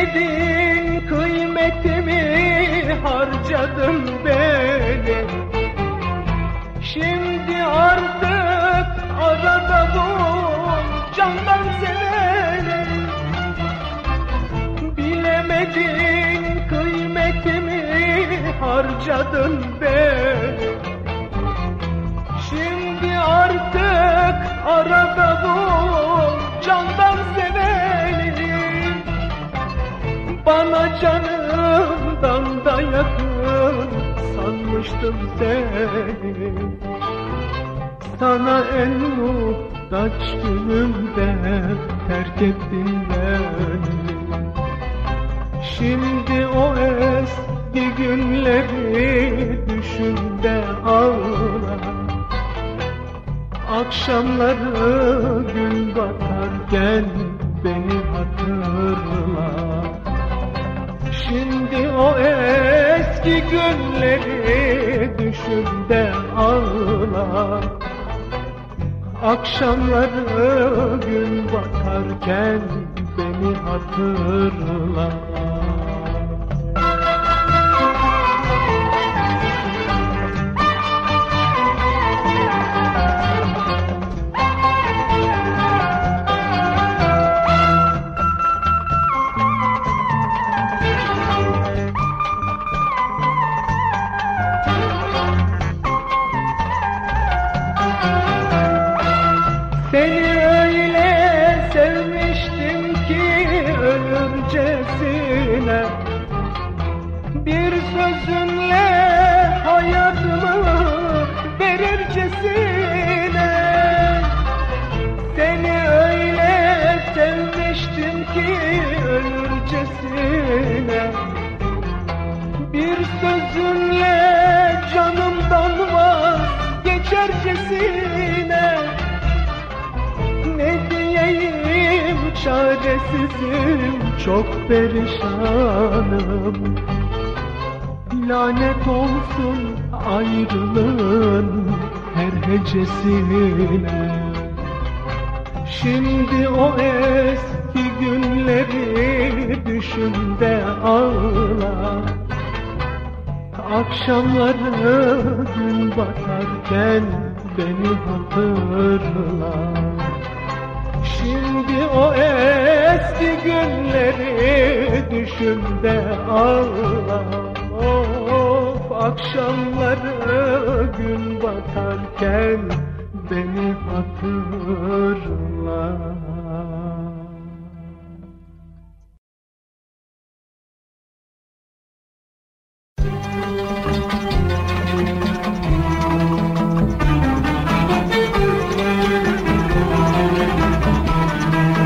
Bilemedin kıymetimi, harcadın beni. Şimdi artık arada bul candan seveni. Bilemedin kıymetimi, harcadın beni. Şimdi artık arada bul candan seveni. Bana canımdan da yakın sanmıştım seni. Sana en muhtaç günümde terk ettin beni. Şimdi o eski günleri düşün de ağla. Akşamları gün batarken beni hatırla. Şimdi o eski günleri düşün de ağla. Akşamları gün batarken beni hatırla. Seni öyle sevmiştim ki ölürcesine. Bir sözünle hayatımı verircesine. Seni öyle sevmiştim ki ölürcesine. Bir sözünle canımdan vazgeçercesine. Ne diyeyim çaresizim, çok perişanım. Lanet olsun ayrılığın her hecesine. Şimdi o eski günleri düşün de ağla. Akşamları gün batarken beni hatırla. Şimdi o eski günleri düşün de ağla. Of, akşamları gün batarken beni hatırla.